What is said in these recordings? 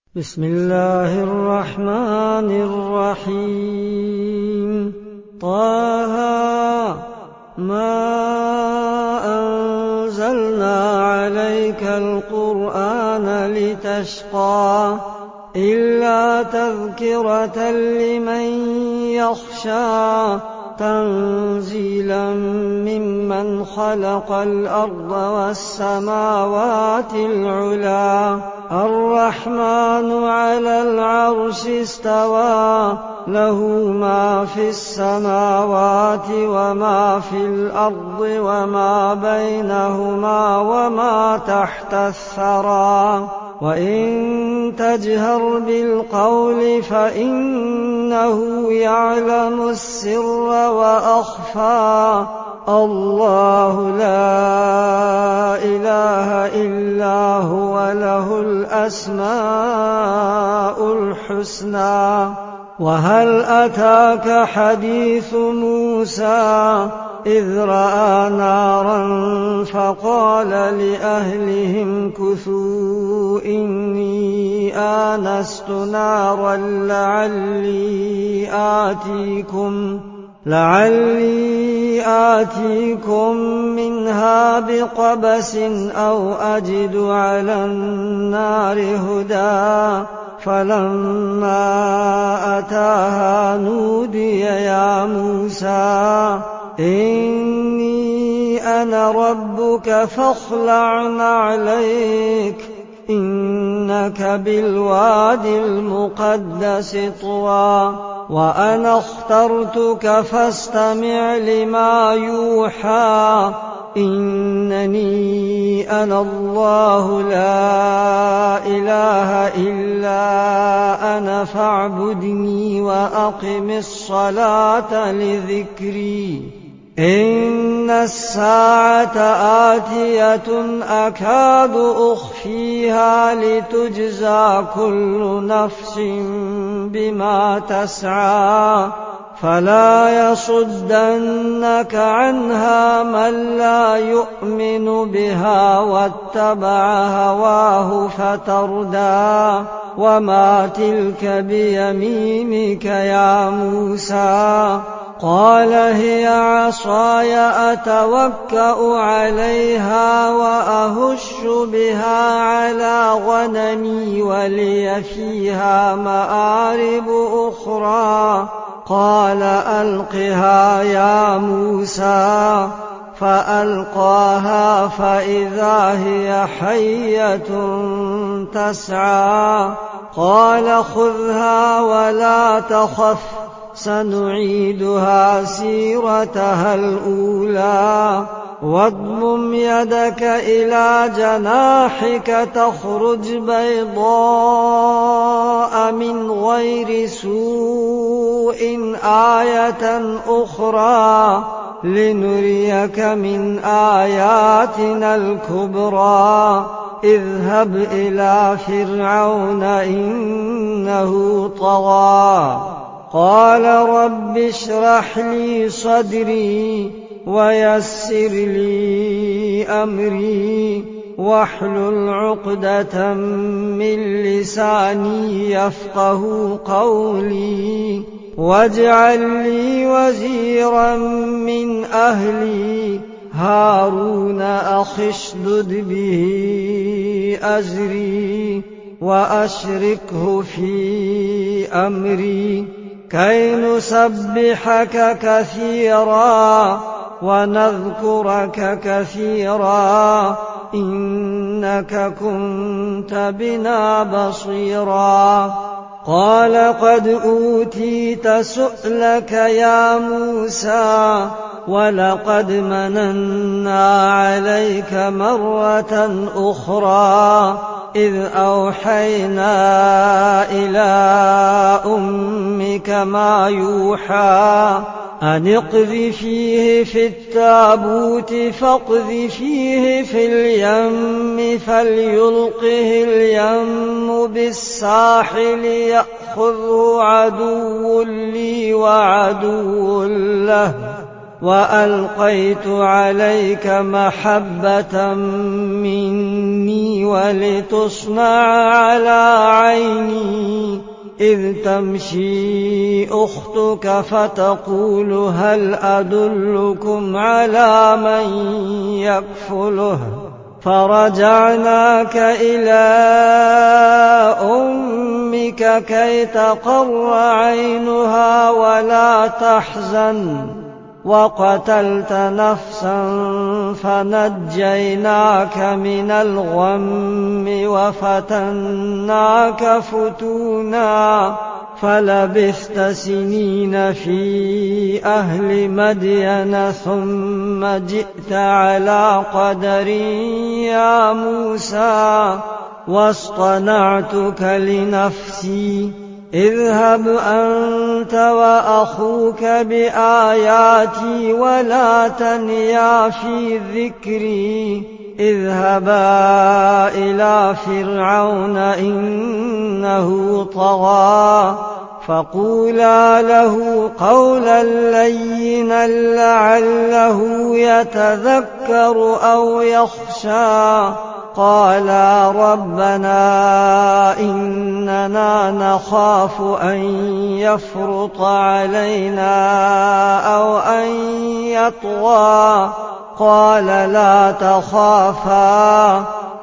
بسم الله الرحمن الرحيم طه ما أنزلنا عليك القرآن لتشقى إلا تذكرة لمن يخشى تنزيلا ممن خلق الأرض والسماوات العلى الرحمن على العرش استوى له ما في السماوات وما في الأرض وما بينهما وما تحت الثرى وإن تجهر بالقول فإنه يعلم السر وأخفى الله لا إله إلا هو له الأسماء الحسنى وهل أتاك حديث موسى إذ رأى نارا فقال لأهلهم كثوا إني آنست نارا لعلي آتيكم منها بقبس أو أجد على النار هدى فلما أتاها نودي يا موسى إني أنا ربك فاخلع نعليك إنك بالواد المقدس طوى وأنا اخترتك فاستمع لما يوحى إنني أنا الله لا إله إلا أنا فاعبدني وأقم الصلاة لذكري إن الساعة آتية أكاد أخفيها لتجزى كل نفس بما تسعى فلا يصدنك عنها من لا يؤمن بها واتبع هواه فتردى وما تلك بيمينك يا موسى قال هي عصاي أتوكأ عليها وأهش بها على غنمي ولي فيها مآرب أخرى قال ألقها يا موسى فألقاها فإذا هي حية تسعى قال خذها ولا تخف سنعيدها سيرتها الأولى واضمم يدك إلى جناحك تخرج بيضاء من غير سوء آية أخرى لنريك من آياتنا الكبرى اذهب إلى فرعون إنه طغى قال رب اشرح لي صدري ويسر لي أمري واحلل عقدة من لساني يفقه قولي واجعل لي وزيرا من أهلي هارون أخي اشدد به أزري وأشركه في أمري كي نسبحك كثيرا ونذكرك كثيرا إنك كنت بنا بصيرا قال قد أوتيت سؤلك يا موسى ولقد مننا عليك مرة أخرى إذ أوحينا إلى أمك ما يوحى أن اقذفيه في التابوت فاقذفيه في اليم فليلقه اليم بالساحل يأخذه عدو لي وعدو له وألقيت عليك محبة مني ولتصنع على عيني إذ تمشي أختك فتقول هل أدلكم على من يكفله فرجعناك إلى أمك كي تقر عينها ولا تحزن وقتلت نفسا فنجيناك من الغم وفتناك فتونا فلبثت سنين في أهل مدين ثم جئت على قدر يا موسى واصطنعتك لنفسي اذهب أنت وأخوك بآياتي ولا تنيا في ذكري اذهبا إلى فرعون إنه طغى فقولا له قولا لينا لعله يتذكر أو يخشى قالا ربنا إننا نخاف أن يفرط علينا أو أن يطغى قال لا تخافا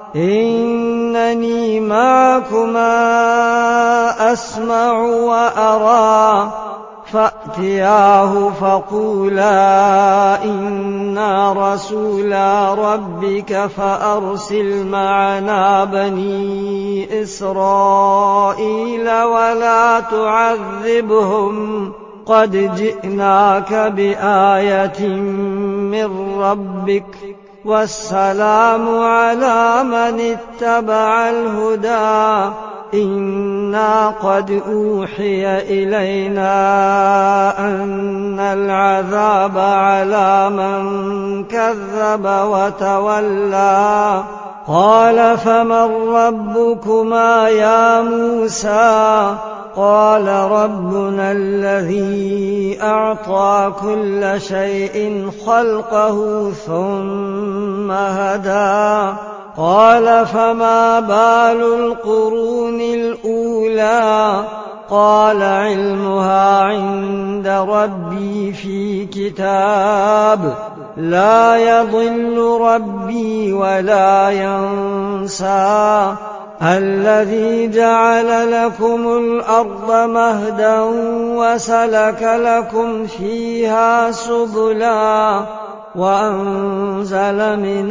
إنني معكما أسمع وأرى فأتياه فقولا إنا رسولا ربك فأرسل معنا بني إسرائيل ولا تعذبهم قد جئناك بآية من ربك والسلام على من اتبع الهدى إنا قد أوحي إلينا أن العذاب على من كذب وتولى قال فمن ربكما يا موسى قال ربنا الذي أعطى كل شيء خلقه ثم هدى قال فما بال القرون الأولى قال علمها عند ربي في كتاب لا يضل ربي ولا ينسى الذي جعل لكم الأرض مهدا وسلك لكم فيها سبلا وأنزل من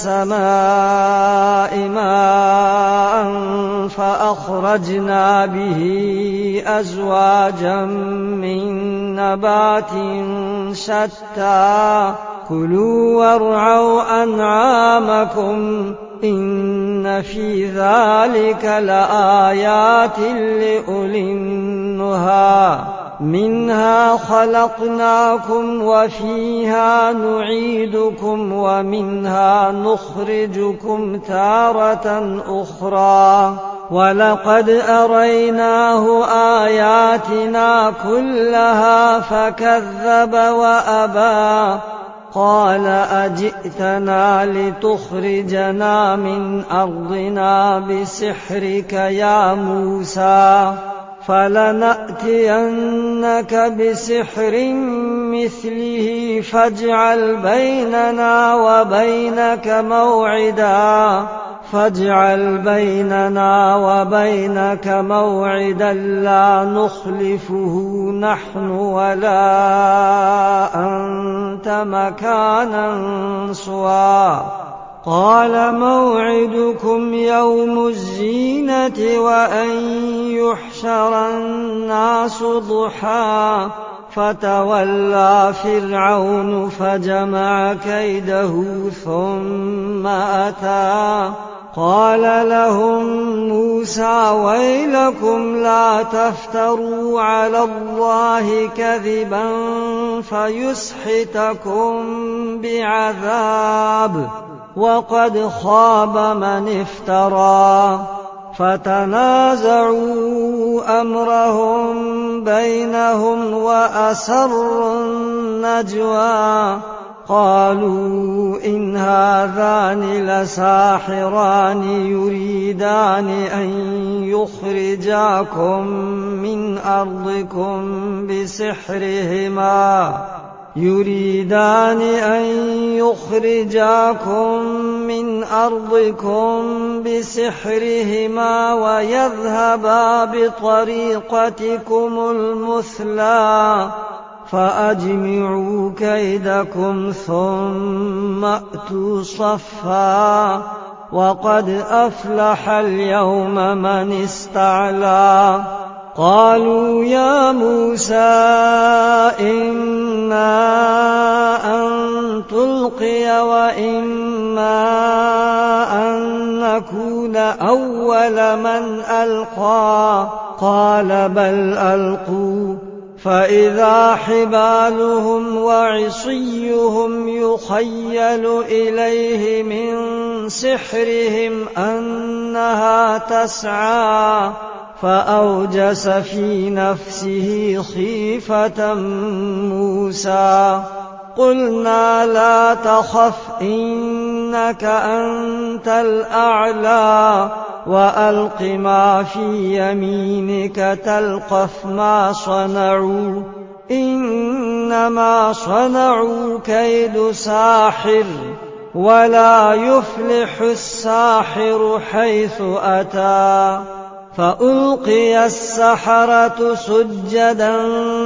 السماء ماء فأخرجنا به أزواجا من نبات شتى كلوا وارعوا أنعامكم إن في ذلك لآيات لأولي النهى منها خلقناكم وفيها نعيدكم ومنها نخرجكم تارة أخرى ولقد أريناه آياتنا كلها فكذب وأبى قال أجئتنا لتخرجنا من أرضنا بسحرك يا موسى فلنأتينك بسحر مثله فاجعل بيننا وبينك موعدا لا نخلفه نحن ولا أنت مكانا سوى قال موعدكم يوم الزينة وأن يحشر الناس ضحى فتولى فرعون فجمع كيده ثم أتى قال لهم موسى ويلكم لا تفتروا على الله كذبا فيسحتكم بعذاب وقد خاب من افترى فتنازعوا أمرهم بينهم وأسروا النجوى قالوا إن هذان لساحران يريدان أن يخرجاكم من أرضكم بسحرهما ويذهبا بطريقتكم المثلى فأجمعوا كيدكم ثم أتوا صفا وقد أفلح اليوم من استعلى. قالوا يا موسى إما أن تلقي وإما أن نكون أول من ألقى قال بل ألقوا فإذا حبالهم وعصيهم يخيل إليه من سحرهم أنها تسعى فأوجس في نفسه خيفة موسى. قلنا لا تخف إنك أنت الأعلى وألق ما في يمينك تلقف ما صنعوا إنما صنعوا كيد ساحر ولا يفلح الساحر حيث أتى. فألقي السحرة سجدا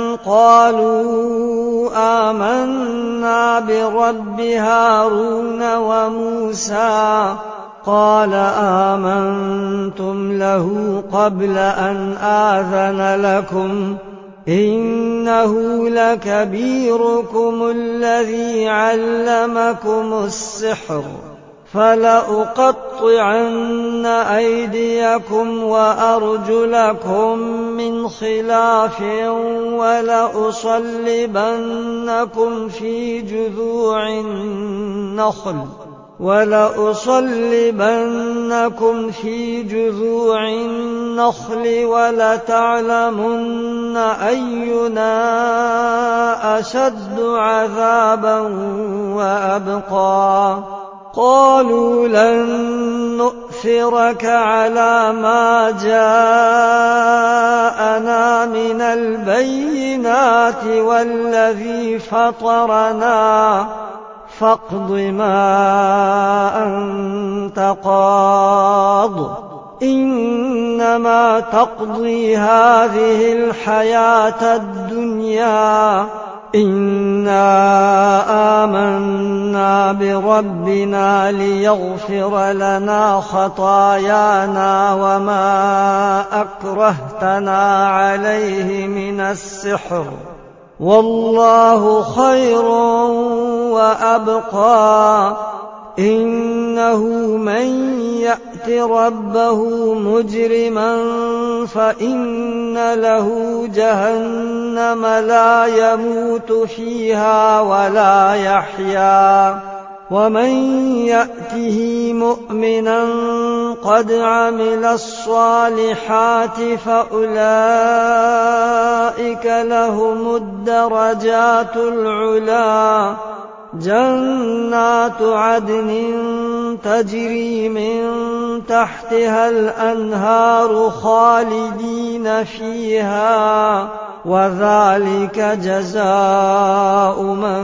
قالوا آمنا برب هارون وموسى. قال آمنتم له قبل أن آذن لكم إنه لكبيركم الذي علمكم السحر فلأقطعن أيديكم وأرجلكم من خلاف ولأصلبنكم في جذوع النخل ولتعلمن أينا أشد عذابا وأبقى. قالوا لن نؤثرك على ما جاءنا من البينات والذي فطرنا فاقض ما أنت قاض إنما تقضي هذه الحياة الدنيا إنا آمنا بربنا ليغفر لنا خطايانا وما أكرهتنا عليه من السحر والله خير وأبقى. إنه من يأت ربه مجرما فإن له جهنم لا يموت فيها ولا يحيا ومن يأته مؤمنا قد عمل الصالحات فأولئك لهم الدرجات العلى جنات عدن تجري من تحتها الأنهار خالدين فيها وذلك جزاء من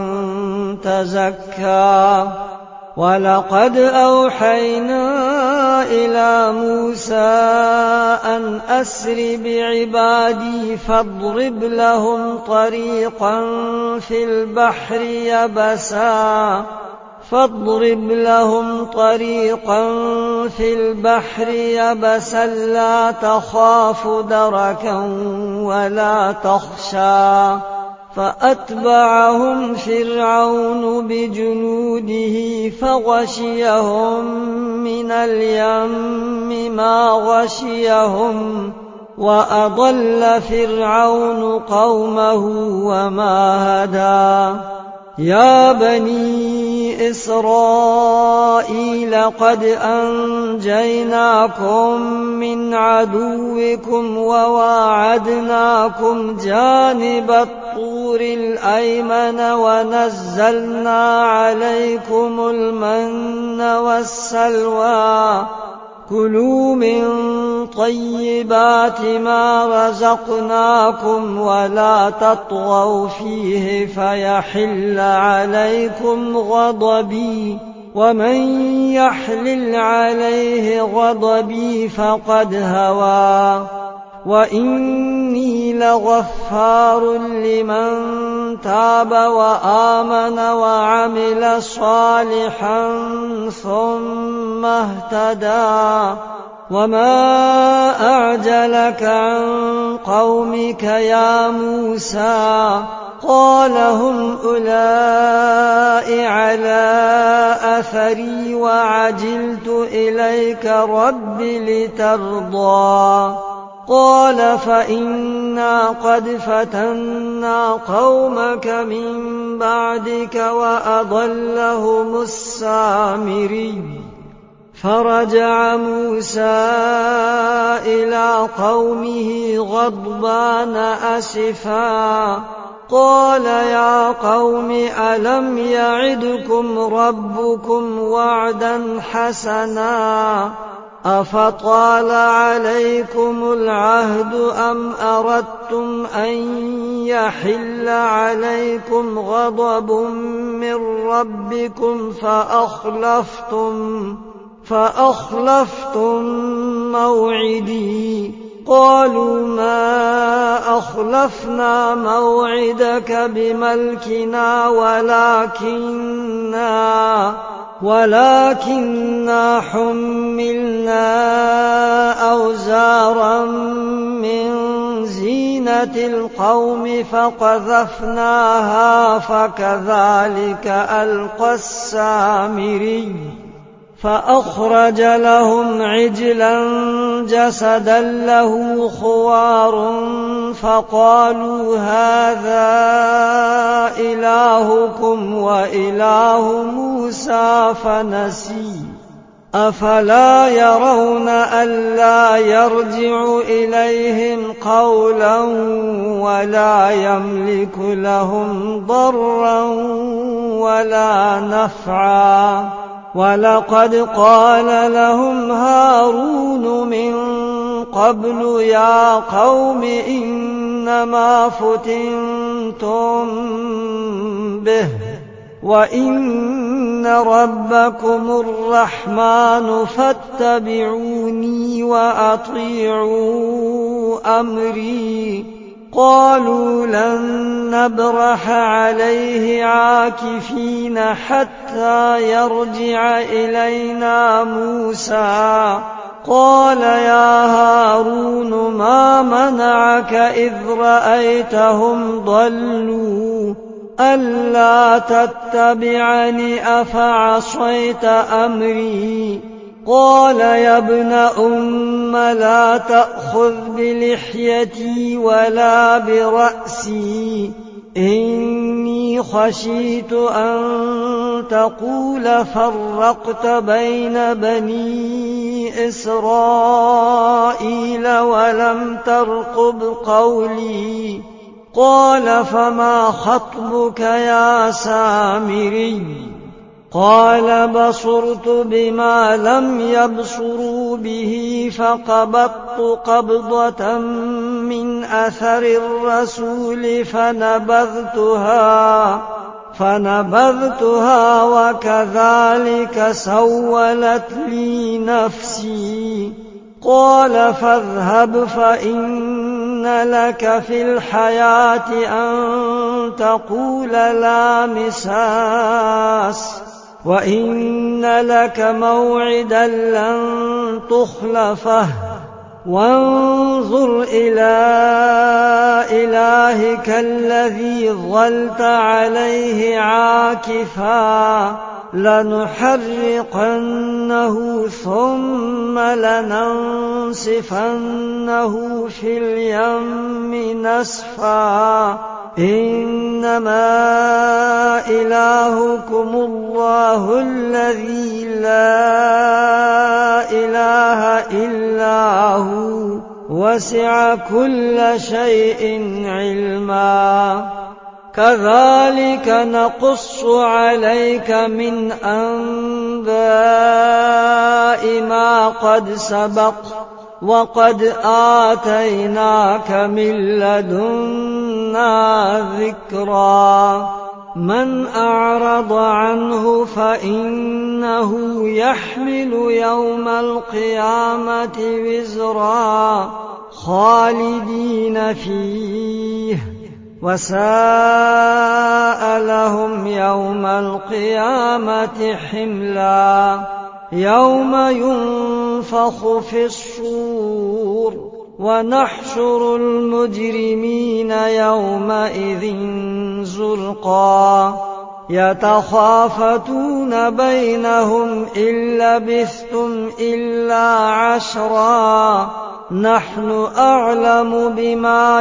تزكى. ولقد أوحينا إلى موسى أن أسر بعبادي فاضرب لهم طريقا في البحر يبسا لا تخاف دركا ولا تخشى. فأتبعهم فرعون بجنوده فغشيهم من اليم ما غشيهم وأضل فرعون قومه وما هدى. يا بني إسرائيل قد أنجيناكم من عدوكم وواعدناكم جانب الطور الطور الأيمن ونزلنا عليكم المن والسلوى كلوا من طيبات ما رزقناكم ولا تطغوا فيه فيحل عليكم غضبي ومن يحلل عليه غضبي فقد هوى وإني لغفار لمن تاب وآمن وعمل صالحا ثم اهتدى وما أعجلك عن قومك يا موسى قال هم أولئك على أثري وعجلت إليك رب لترضى قال فإنا قد فتنا قومك من بعدك وأضلهم السامري فرجع موسى إلى قومه غضبان أسفا قال يا قوم ألم يعدكم ربكم وعدا حسنا أفطال عليكم العهد أم أردتم أن يحل عليكم غضب من ربكم فأخلفتم موعدي قالوا ما أخلفنا موعدك بملكنا ولكننا حملنا أوزارا من زينة القوم فقذفناها فكذلك ألقى السامري فأخرج لهم عجلا جسدا له خوار فقالوا هذا إلهكم وإله موسى فنسي أفلا يرون ألا يرجع إليهم قولا ولا يملك لهم ضرا ولا نفعا ولقد قال لهم هارون من قبل يا قوم إنما فتنتم به وإن ربكم الرحمن فاتبعوني وأطيعوا أمري قالوا لن نبرح عليه عاكفين حتى يرجع إلينا موسى قال يا هارون ما منعك إذ رأيتهم ضلوا ألا تتبعني أفعصيت أمري قال يا ابن أم لا تأخذ بلحيتي ولا برأسي إني خشيت أن تقول فرقت بين بني إسرائيل ولم ترقب قولي قال فما خطبك يا سامري قال بصرت بما لم يبصروا به فقبضت قبضة من أثر الرسول فنبذتها وكذلك سولت لي نفسي قال فاذهب فإن لك في الحياة أن تقول لا مساس وإن لك موعدا لن تخلفه وانظر إلى إلهك الذي ظلت عليه عاكفا لنحرقنه ثم لننسفنه في اليم نسفا إنما إلهكم الله الذي لا إله إلا هو وسع كل شيء علما كذلك نقص عليك من أنباء ما قد سبق وقد آتيناك من لدنا ذكرا من أعرض عنه فإنه يحمل يوم القيامة وزرا خالدين فيه وساء لهم يوم القيامة حملا يوم ينفخ في الصور ونحشر المجرمين يومئذ زرقا يتخافتون بينهم إن لبثتم إلا عشرا نحن أعلم بما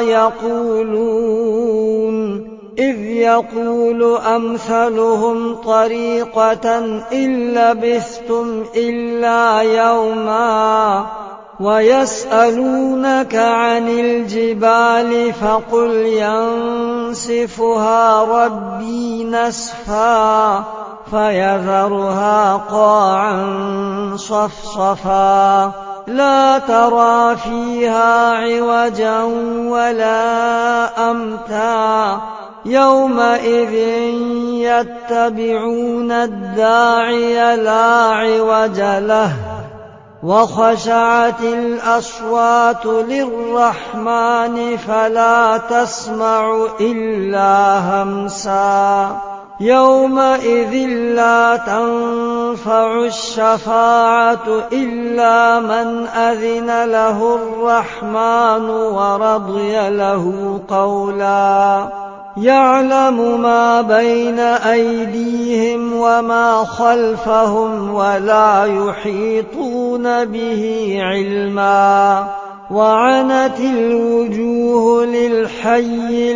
يقولون إذ يقول أمثلهم طريقة إن لبثتم إلا يوما ويسألونك عن الجبال فقل ينسفها ربي نسفا فيذرها قاعا صفصفا لا ترى فيها عوجا ولا أمتا يومئذ يتبعون الداعي لا عوج له وخشعت الأصوات للرحمن فلا تسمع إلا همسا يومئذ لا تنفع الشفاعة إلا من أذن له الرحمن ورضي له قولا يعلم ما بين أيديهم وما خلفهم ولا يحيطون به علما وعنت الوجوه للحي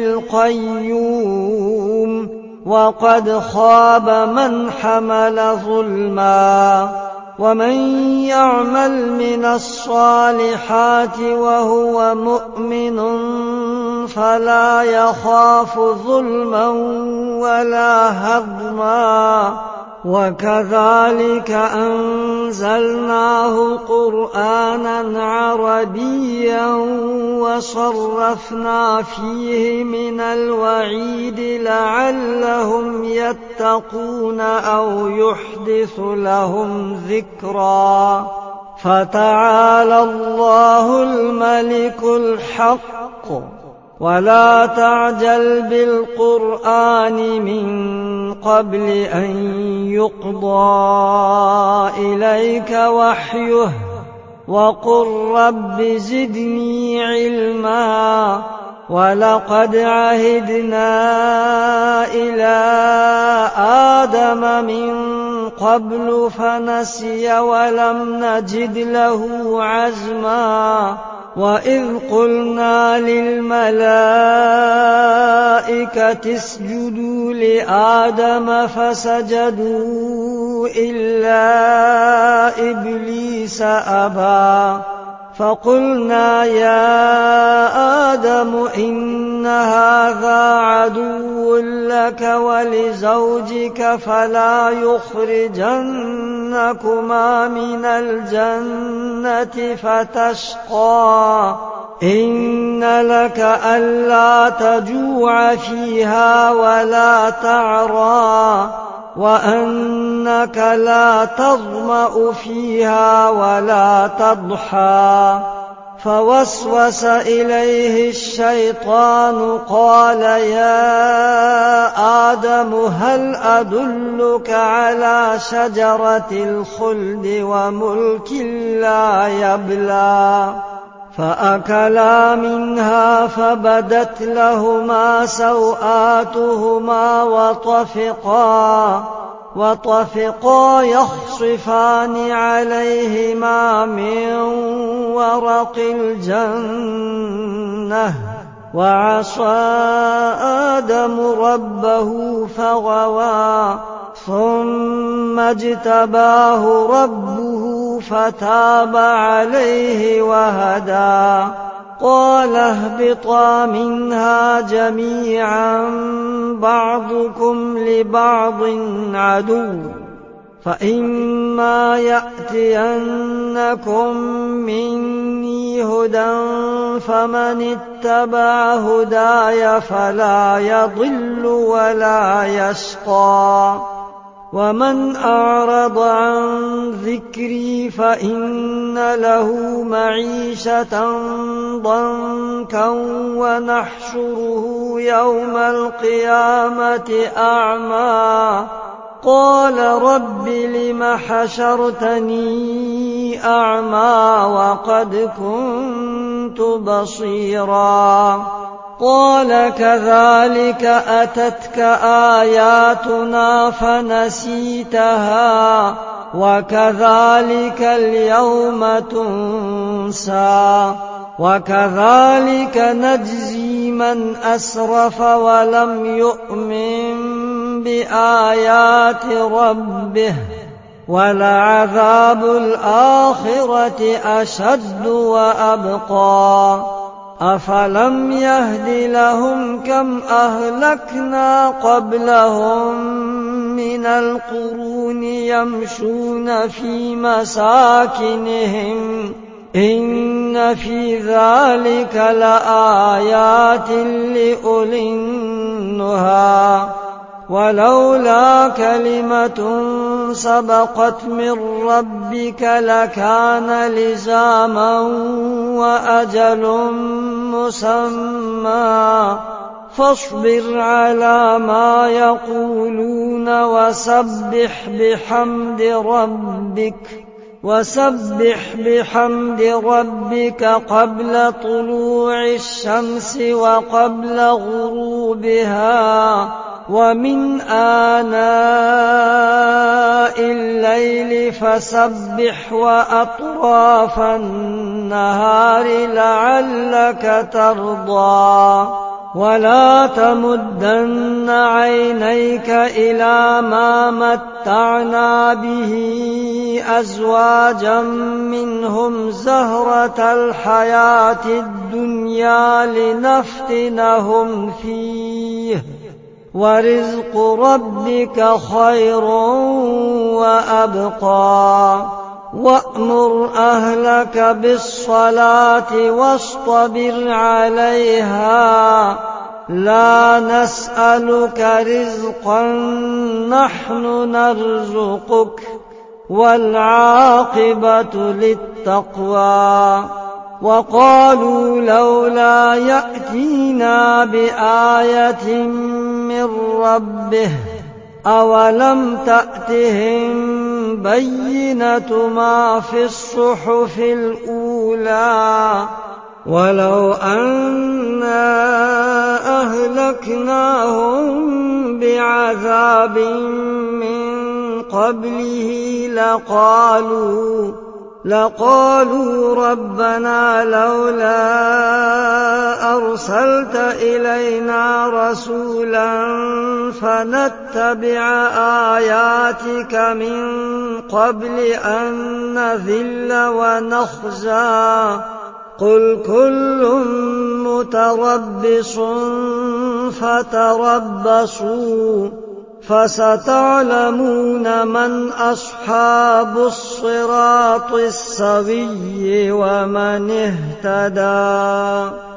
القيوم وقد خاب من حمل ظلما ومن يعمل من الصالحات وهو مؤمن فلا يخاف ظلما ولا هضما وكذلك أنزلناه قرآنا عربيا وصرفنا فيه من الوعيد لعلهم يتقون أو يحدث لهم ذكرا فتعالى الله الملك الحق ولا تعجل بالقرآن من قبل أن يقضى إليك وحيه وقل رب زدني علما ولقد عهدنا إلى آدم من قبل فنسي ولم نجد له عزما وإذ قلنا للملائكة اسجدوا لآدم فسجدوا إلا إبليس أبى فقلنا يا آدم إن هذا عدو لك ولزوجك فلا يخرجنكما من الجنة فتشقى إن لك ألا تجوع فيها ولا تعرى وأنك لا تظمأ فيها ولا تضحى فوسوس إليه الشيطان قال يا آدم هل أدلك على شجرة الخلد وملك لا يبلى فأكلا منها فبدت لهما سوآتهما وطفقا يخصفان عليهما من ورق الجنة وعصى آدم ربه فغوى ثم اجتباه ربه فتاب عليه وهدى قال اهبطا منها جميعا بعضكم لبعض عدو فإما يأتينكم مني هدى فمن اتبع هداي فلا يضل ولا يشقى ومن أعرض عن ذكري فإن له معيشة ضنكا ونحشره يوم القيامة أعمى قال رب لم حشرتني أعمى وقد كنت بصيرا قال كذلك أتتك آياتنا فنسيتها وكذلك اليوم تنسى وكذلك نجزي من أسرف ولم يؤمن بآيات ربه ولعذاب الآخرة أشد وأبقى أفلم يهد لهم كم أهلكنا قبلهم من القرون يمشون في مساكنهم إن في ذلك لآيات لأولي النهى ولولا كلمة سبقت من ربك لكان لزاما وأجل مسمى فاصبر على ما يقولون وسبح بحمد ربك قبل طلوع الشمس وقبل غروبها ومن آناء الليل فسبح وأطراف النهار لعلك ترضى ولا تمدن عينيك إلى ما متعنا به أزواجا منهم زهرة الحياة الدنيا لنفتنهم فيه ورزق ربك خير وأبقى وأمر أهلك بالصلاة واصطبر عليها لا نسألك رزقا نحن نرزقك والعاقبة للتقوى وقالوا لولا يأتينا بآية من ربه أولم تأتهم بينة ما في الصحف الأولى ولو أنا أهلكناهم بعذاب من قبله لقالوا ربنا لولا أرسلت إلينا رسولا فنتبع آياتك من قبل أن نذل ونخزى قل كل متربص فتربصوا فستعلمون من أصحاب الصراط السوي ومن اهتدى.